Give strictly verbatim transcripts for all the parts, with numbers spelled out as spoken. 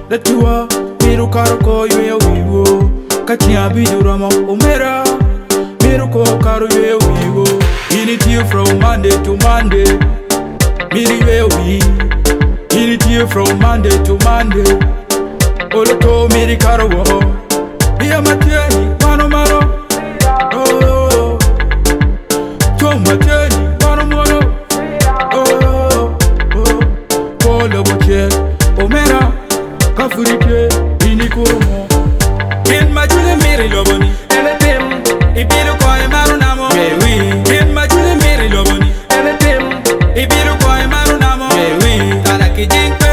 da tua miru karo ko yo wiwo kachia bidurama omera miru ko karo yo wiwo in you from Monday to Monday miri we wi in you from Monday to Monday olo to miri karo wo bia mateni mano mano oh to mateni mano mano oh oh polo boche omera kafurike inikurumo in majule miri loboni eletem ibiru ko e maru namo ewi in majule miri loboni eletem ibiru ko e maru namo ewi tala kijingpe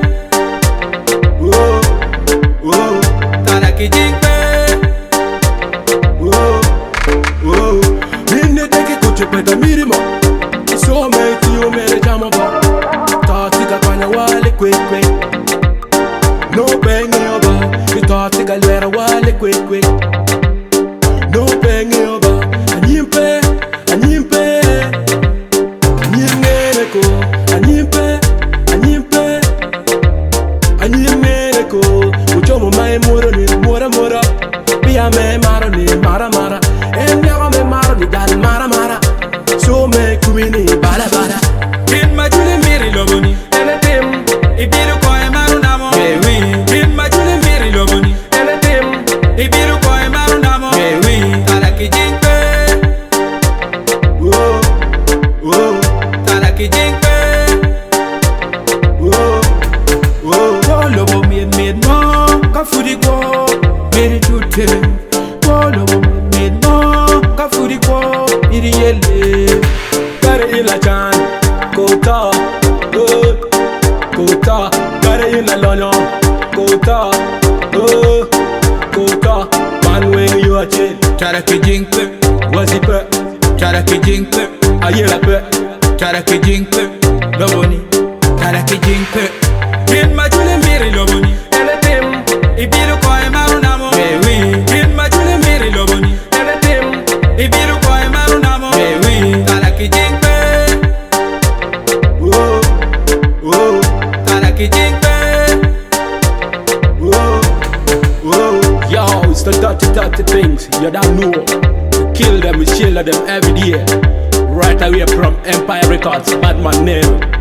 oh oh tala kijingpe oh oh minne deke kuche peta mirimo so me ti o mere jamo ba ta ti ka kanya wale kwe kwe no bang yoba, we thought to galera wale quick quick. No bang yoba, anyimpe, anyimpe, anyimeko, anyimpe, anyimpe, anyimeko. Uchomo mai moro ni mora mora, biya me mara ni mara mara, enyago me mara ni gal mara mara. So me kumini bala bala. In my jule miri loboni, eletem, ibiru ko e maru namo. In my jule miri loboni, eletem, ibiru ko e maru namo. Tala kijingpe, oh oh, tala kijingpe, oh oh. Oh lobo mi mi no, kafuri ko, miri chute. Oh lobo mi no, kafuri ko, miri yele. Kare ila chan, kota, oh kota, kare ila lono. Kota, oh, kota, man when you are chill. Tara kijingpe, Wazipe, tara kijingpe, ayela pe, tara kijingpe, loboni, tara kijingpe. in majule miri loboni, eletem, ibiru ko e maru namo. Ewi, in majule miri loboni, eletem, ibiru ko e maru namo. ewi, Tara kijingpe, oh, oh, tara kijingpe. Yo, it's the dirty, dirty things, you don't know. We kill them, we shield them every day. Right away from Empire Records, Badman name.